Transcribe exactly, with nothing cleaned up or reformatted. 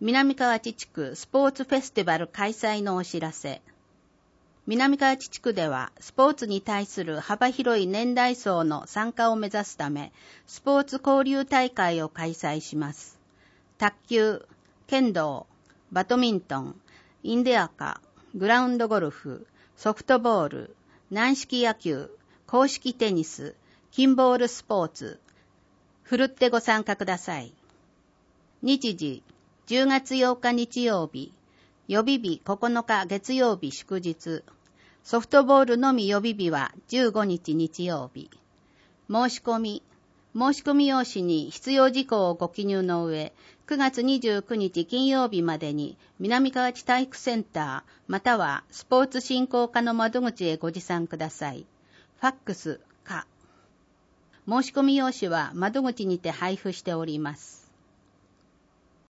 南河内地区スポーツフェスティバル開催のお知らせ。南河内地区ではスポーツに対する幅広い年代層の参加を目指すため、スポーツ交流大会を開催します。卓球、剣道、バドミントン、インデアカ、グラウンドゴルフ、ソフトボール、軟式野球、公式テニス、キンボールスポーツ、ふるってご参加ください。日時、じゅうがつようか日曜日、予備日ここのか月曜日祝日、ソフトボールのみ予備日はじゅうごにち日曜日。申し込み、申し込み用紙に必要事項をご記入の上、くがつにじゅうくにち金曜日までに南河内体育センターまたはスポーツ振興課の窓口へご持参ください。ファックスか。申し込み用紙は窓口にて配布しております。